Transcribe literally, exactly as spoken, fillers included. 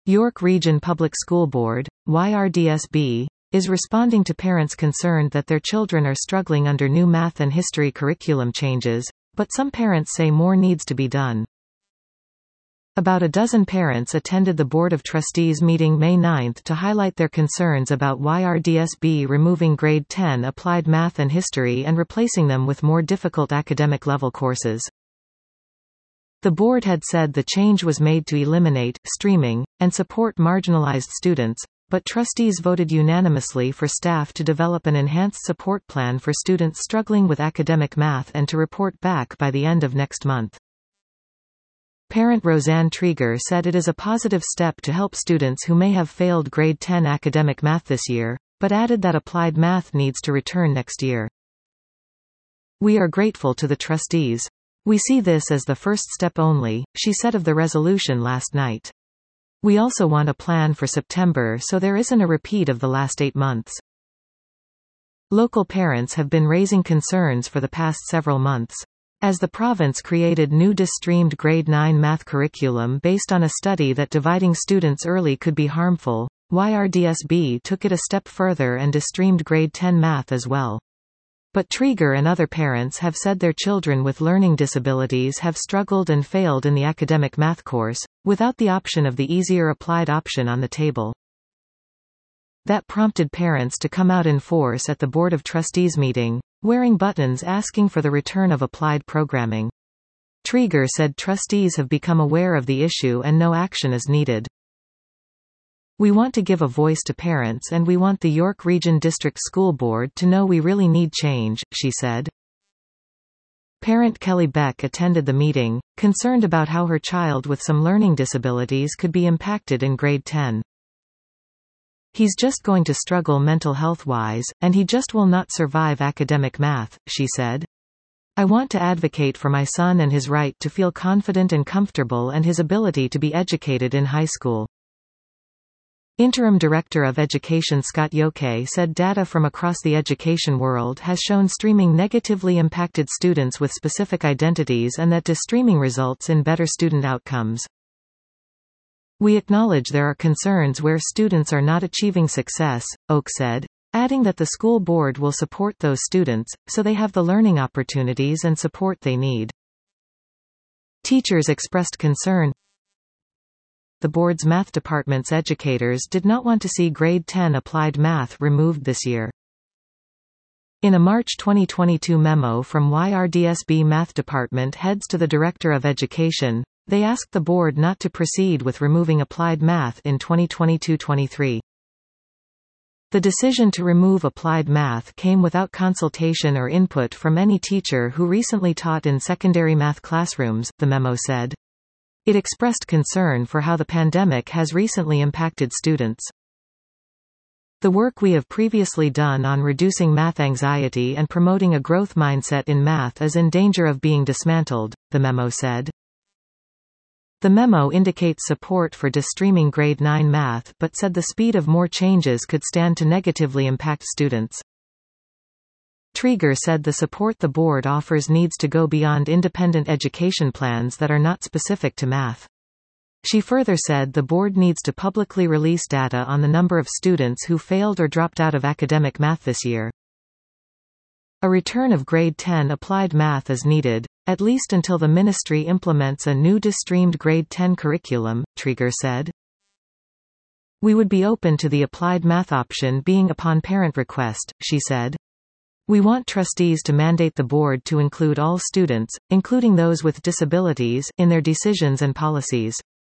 York Region Public School Board, Y R D S B, is responding to parents concerned that their children are struggling under new math and history curriculum changes, but some parents say more needs to be done. About a dozen parents attended the Board of Trustees meeting May ninth to highlight their concerns about Y R D S B removing grade ten applied math and history and replacing them with more difficult academic level courses. The board had said the change was made to eliminate streaming and support marginalized students, but trustees voted unanimously for staff to develop an enhanced support plan for students struggling with academic math and to report back by the end of next month. Parent Roseanne Trieger said it is a positive step to help students who may have failed grade ten academic math this year, but added that applied math needs to return next year. "We are grateful to the trustees. We see this as the first step only," she said of the resolution last night. "We also want a plan for September so there isn't a repeat of the last eight months." Local parents have been raising concerns for the past several months. As the province created new dis-streamed grade nine math curriculum based on a study that dividing students early could be harmful, Y R D S B took it a step further and dis-streamed grade ten math as well. But Trieger and other parents have said their children with learning disabilities have struggled and failed in the academic math course, without the option of the easier applied option on the table. That prompted parents to come out in force at the Board of Trustees meeting, wearing buttons asking for the return of applied programming. Trieger said trustees have become aware of the issue and no action is needed. "We want to give a voice to parents and we want the York Region District School Board to know we really need change," she said. Parent Kelly Beck attended the meeting, concerned about how her child with some learning disabilities could be impacted in grade ten. "He's just going to struggle mental health-wise, and he just will not survive academic math," she said. "I want to advocate for my son and his right to feel confident and comfortable and his ability to be educated in high school." Interim Director of Education Scott Yoke said data from across the education world has shown streaming negatively impacted students with specific identities and that de-streaming results in better student outcomes. "We acknowledge there are concerns where students are not achieving success," Oak said, adding that the school board will support those students, so they have the learning opportunities and support they need. Teachers expressed concern. The board's math department's educators did not want to see grade ten applied math removed this year. In a March twenty twenty-two memo from Y R D S B Math Department heads to the Director of Education, they asked the board not to proceed with removing applied math in twenty twenty-two twenty-three. The decision to remove applied math came without consultation or input from any teacher who recently taught in secondary math classrooms, the memo said. It expressed concern for how the pandemic has recently impacted students. "The work we have previously done on reducing math anxiety and promoting a growth mindset in math is in danger of being dismantled," the memo said. The memo indicates support for de-streaming grade nine math but said the speed of more changes could stand to negatively impact students. Trieger said the support the board offers needs to go beyond independent education plans that are not specific to math. She further said the board needs to publicly release data on the number of students who failed or dropped out of academic math this year. "A return of grade ten applied math is needed, at least until the ministry implements a new de-streamed grade ten curriculum," Trieger said. "We would be open to the applied math option being upon parent request," she said. "We want trustees to mandate the board to include all students, including those with disabilities, in their decisions and policies.